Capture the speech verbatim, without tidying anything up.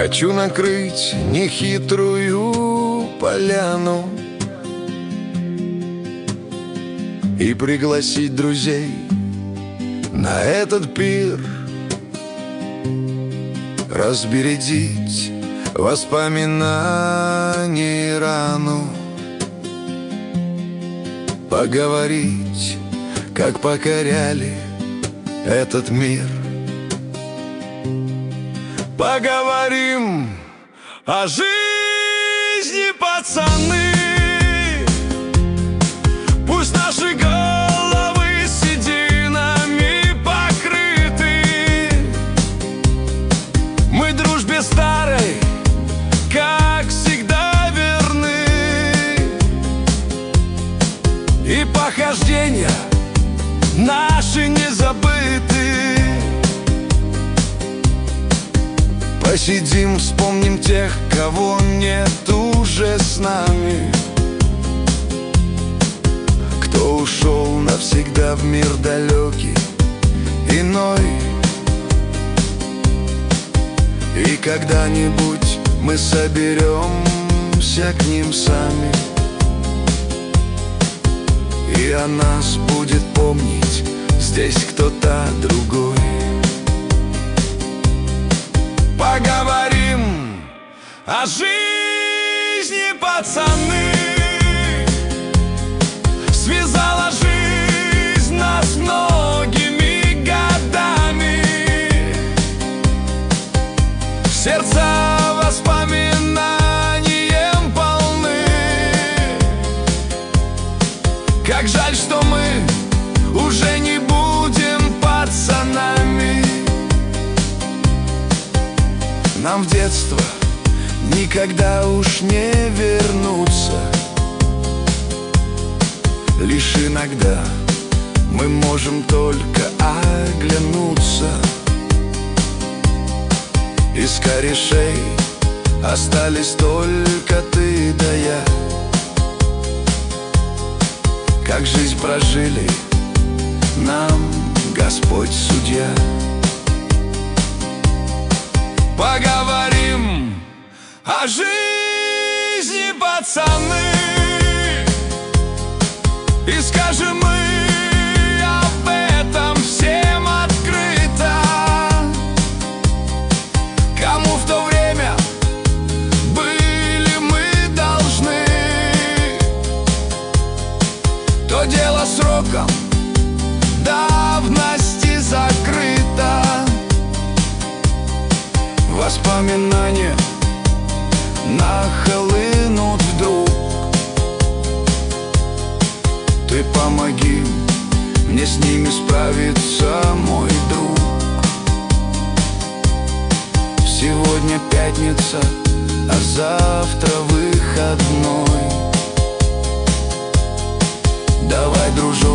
Хочу накрыть нехитрую поляну и пригласить друзей на этот пир, разбередить воспоминаний рану, поговорить, как покоряли этот мир. Поговорим о жизни, пацаны. Пусть наши головы сединами покрыты. Мы дружбе старой, как всегда, верны. И похождения наши не забыты. Посидим, вспомним тех, кого нет уже с нами, кто ушел навсегда в мир далекий, иной. И когда-нибудь мы соберемся к ним сами, и о нас будет помнить здесь кто-то другой. Поговорим о жизни, пацаны. Связала жизнь нас многими годами. Сердца воспоминанием полны. Как жаль, что мы уже не будем пацанами. Нам в детство никогда уж не вернуться. Лишь иногда мы можем только оглянуться. Из корешей остались только ты да я. Как жизнь прожили нам Господь судья. Поговорим о жизни, пацаны, и скажем мы об этом всем открыто. Кому в то время были мы должны, то дело сроком давности закрыто. Воспоминания нахлынут вдруг. Ты помоги мне с ними справиться, мой друг. Сегодня пятница, а завтра выходной. Давай, дружок,